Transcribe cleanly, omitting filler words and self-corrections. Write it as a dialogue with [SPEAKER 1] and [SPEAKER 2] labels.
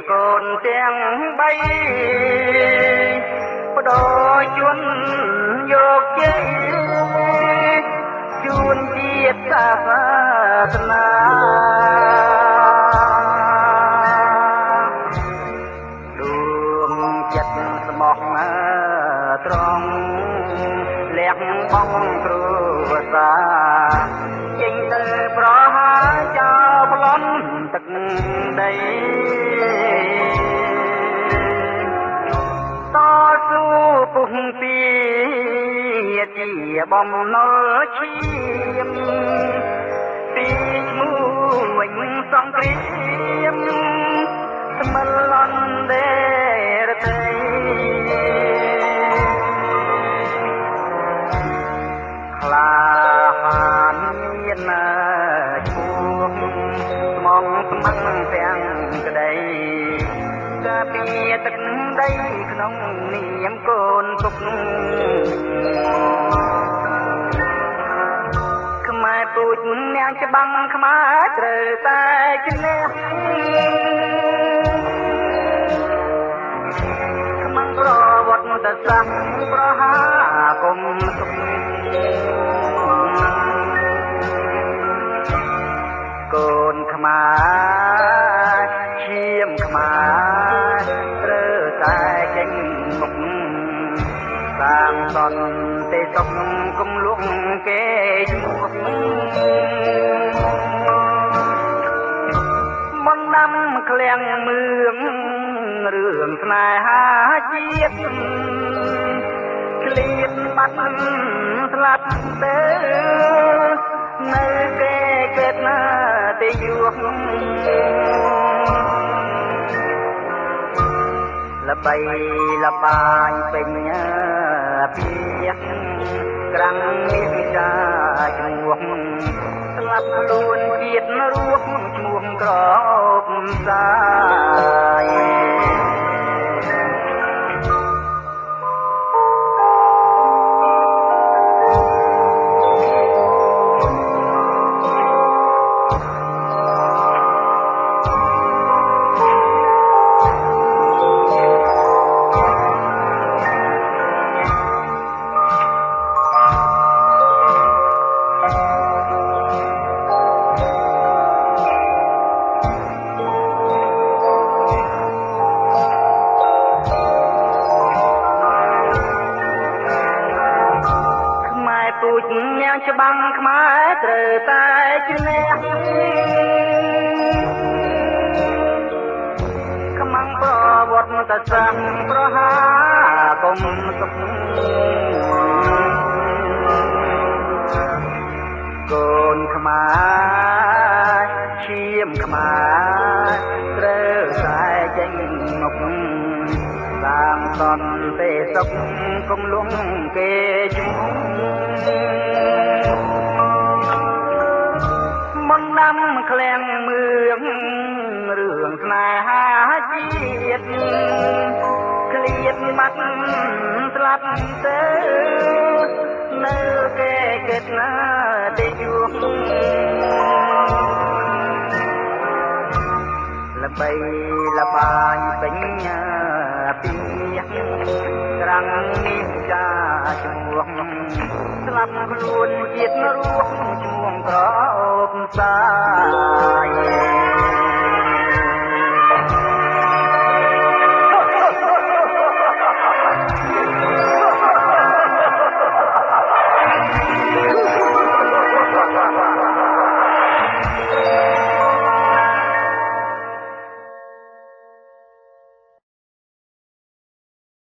[SPEAKER 1] កូនទាំង3បដូរជួនយកជ័យជួនជាតិសាសនាដួងចិត្តស្មោះត្រង់លះបង់គ្រួសារចេញទៅប្រហាចោលប្លន់ទឹកដីតស៊ូពុះពីជាបំណុលឈាមពីឈ្មោះវិញសង្គ្រាមស្មិលអនដេរតីខ្លាហានមានណាឈួងស្មងស្មឹងទាំងក្តីការពារទឹកដីក្នុងនាមកូនពុកខ្មែរពូជនាងច្បាំងខ្មែរត្រូវតែឈ្នះខ្មាំងប្រវត្តិសាស្ត្រប្រហាគុំសុខកូនខ្មែរឈាមខ្មែរត្រូវតែចេញមុខសាងសន្តិសុខគុំលួងគេឈ្មោះមិនដាំឃ្លាំងមឿងរឿងស្នេហាជាតិក្លៀនបាត់ស្លាប់ទៅនៅគេកើតណាទេយុគល្បីល្បាញពេញពីក្រាំងនេះចាឈ្មោះស្លាប់ខ្លួនជាតិរស់ឈ្មោះក្របសាយពូជនាងច្បាំងខ្មែរត្រូវតែឈ្នះខ្មាំងប្រវត្តិសាស្ត្រប្រហាគុំសុខកូនខ្មែរឈាមខ្មែរត្រូវតែចេញមុខសាងសន្តិសុខគុំលងគេឈ្មោះមិនដាំឃ្លាំងមឿងរឿងស្នេហាជាតិក្លៀតបាត់ស្លាប់ទៅនៅគេកើតណាទេយុគល្បីល្បាញពេញពីក្រាំងនេះចាឈ្មោះស្លាប់ខ្លួនជាតិរស់ឈ្មោះក្រអូបសាយ